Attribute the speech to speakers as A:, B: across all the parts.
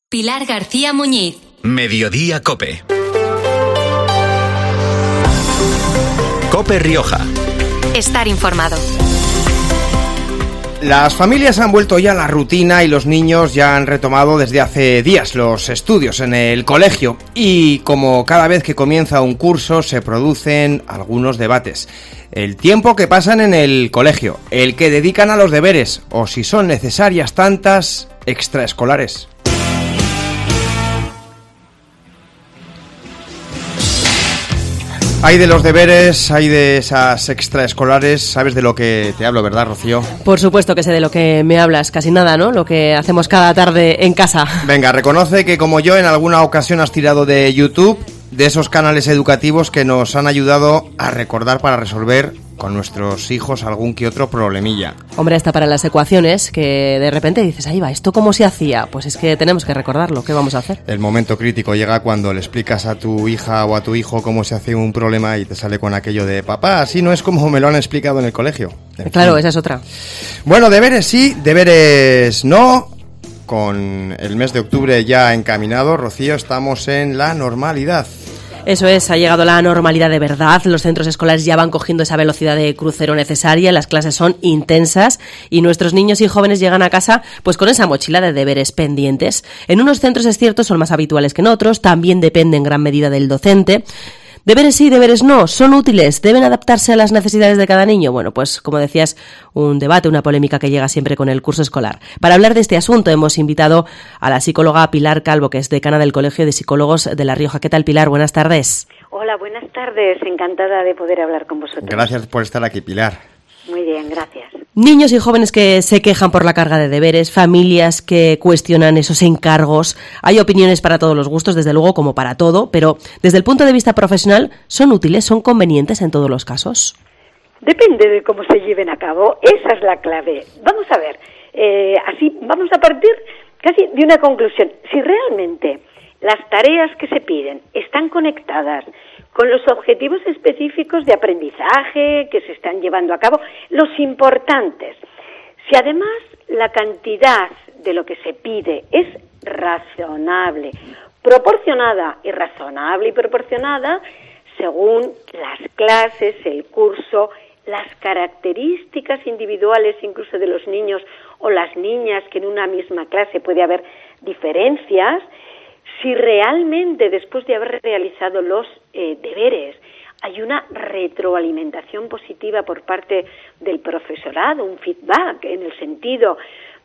A: Pilar García Muñiz.
B: Mediodía COPE. COPE Rioja.
A: Estar informado.
C: Las familias han vuelto ya a la rutina y los niños ya han retomado desde hace días los estudios en el colegio. Y como cada vez que comienza un curso se producen algunos debates. El tiempo que pasan en el colegio, el que dedican a los deberes o si son necesarias tantas extraescolares. Hay de los deberes, hay de esas extraescolares, sabes de lo que te hablo, ¿verdad, Rocío?
D: Por supuesto que sé de lo que me hablas, casi nada, ¿no? Lo que hacemos cada tarde en casa.
C: Venga, reconoce que como yo en alguna ocasión has tirado de YouTube, de esos canales educativos que nos han ayudado a recordar para resolver con nuestros hijos algún que otro problemilla.
D: Hombre, hasta para las ecuaciones, que de repente dices, ahí va, ¿esto cómo se hacía? Pues es que tenemos que recordarlo, ¿qué vamos a hacer? El
C: momento crítico llega cuando le explicas a tu hija o a tu hijo cómo se hace un problema y te sale con aquello de, papá, así no es como me lo han explicado en el colegio.
D: Claro, esa es otra.
C: Bueno, deberes sí, deberes no. Con el mes de octubre ya encaminado, Rocío, estamos en la normalidad.
D: Eso es, ha llegado la normalidad de verdad, los centros escolares ya van cogiendo esa velocidad de crucero necesaria, las clases son intensas y nuestros niños y jóvenes llegan a casa pues con esa mochila de deberes pendientes. En unos centros, es cierto, son más habituales que en otros, también depende en gran medida del docente. Deberes sí, deberes no, ¿son útiles? ¿Deben adaptarse a las necesidades de cada niño? Bueno, pues como decías, un debate, una polémica que llega siempre con el curso escolar. Para hablar de este asunto hemos invitado a la psicóloga Pilar Calvo, que es decana del Colegio de Psicólogos de La Rioja. ¿Qué tal, Pilar? Buenas tardes.
E: Hola, buenas tardes. Encantada de poder hablar con vosotros.
C: Gracias por estar aquí, Pilar.
E: Muy bien, gracias.
D: Niños y jóvenes que se quejan por la carga de deberes, familias que cuestionan esos encargos. Hay opiniones para todos los gustos, desde luego, como para todo, pero desde el punto de vista profesional, ¿son útiles, son convenientes en todos los casos?
E: Depende de cómo se lleven a cabo, esa es la clave. Vamos a ver, así vamos a partir casi de una conclusión. Si realmente las tareas que se piden están conectadas con los objetivos específicos de aprendizaje que se están llevando a cabo, los importantes. Si además la cantidad de lo que se pide es razonable, proporcionada y razonable y proporcionada según las clases, el curso, las características individuales incluso de los niños o las niñas, que en una misma clase puede haber diferencias. Si realmente después de haber realizado los deberes hay una retroalimentación positiva por parte del profesorado, un feedback en el sentido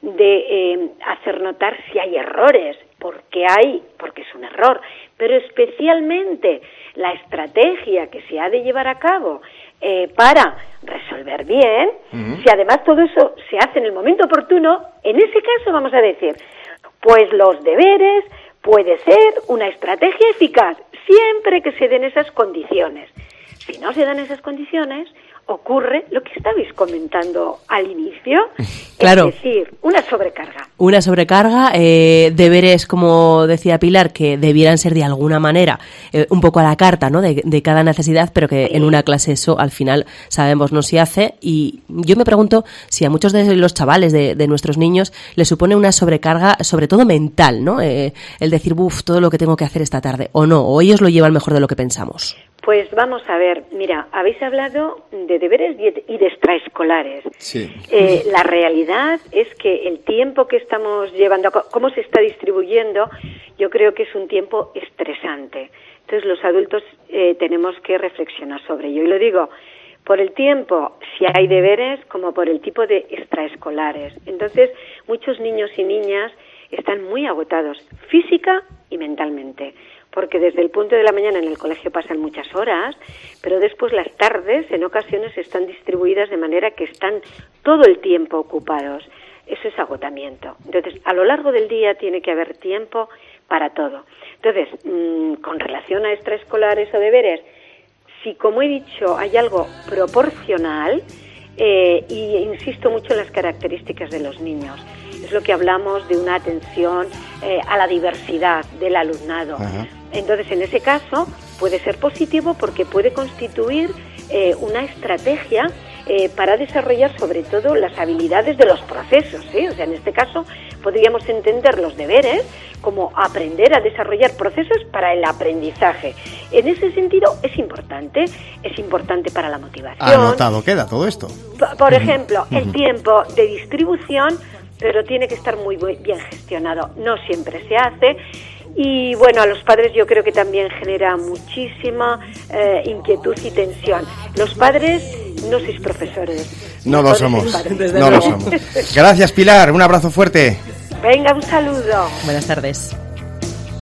E: de hacer notar si hay errores, porque es un error, pero especialmente la estrategia que se ha de llevar a cabo para resolver bien, si además todo eso se hace en el momento oportuno, en ese caso vamos a decir, pues los deberes puede ser una estrategia eficaz siempre que se den esas condiciones. Si no se dan esas condiciones, ocurre lo que estabais comentando al inicio,
D: claro.
E: Es decir, una sobrecarga.
D: Una sobrecarga, deberes, como decía Pilar, que debieran ser de alguna manera un poco a la carta, ¿no? de cada necesidad, pero que en una clase eso al final sabemos no se hace. Y yo me pregunto si a muchos de los chavales, de nuestros niños, les supone una sobrecarga, sobre todo mental, ¿no? El decir, todo lo que tengo que hacer esta tarde, o no, o ellos lo llevan mejor de lo que pensamos.
E: Pues vamos a ver, mira, habéis hablado de deberes y de extraescolares.
C: Sí.
E: La realidad es que el tiempo que estamos llevando, cómo se está distribuyendo, yo creo que es un tiempo estresante. Entonces los adultos tenemos que reflexionar sobre ello. Y lo digo por el tiempo, si hay deberes, como por el tipo de extraescolares. Entonces muchos niños y niñas están muy agotados, física y mentalmente. Porque desde el punto de la mañana en el colegio pasan muchas horas, pero después las tardes en ocasiones están distribuidas de manera que están todo el tiempo ocupados. Eso es agotamiento. Entonces, a lo largo del día tiene que haber tiempo para todo. Entonces, con relación a extraescolares o deberes, si, como he dicho, hay algo proporcional, y insisto mucho en las características de los niños, es lo que hablamos de una atención a la diversidad del alumnado. Ajá. Entonces, en ese caso, puede ser positivo porque puede constituir una estrategia para desarrollar sobre todo las habilidades de los procesos, ¿sí? O sea, en este caso podríamos entender los deberes como aprender a desarrollar procesos para el aprendizaje. En ese sentido es importante para la motivación.
C: Anotado queda todo esto.
E: Por ejemplo, el tiempo de distribución, pero tiene que estar muy bien gestionado. No siempre se hace. Y bueno, a los padres yo creo que también genera muchísima inquietud y tensión. Los padres no sois profesores.
C: No lo somos. No lo somos. Gracias, Pilar. Un abrazo fuerte.
E: Venga, un saludo.
D: Buenas tardes.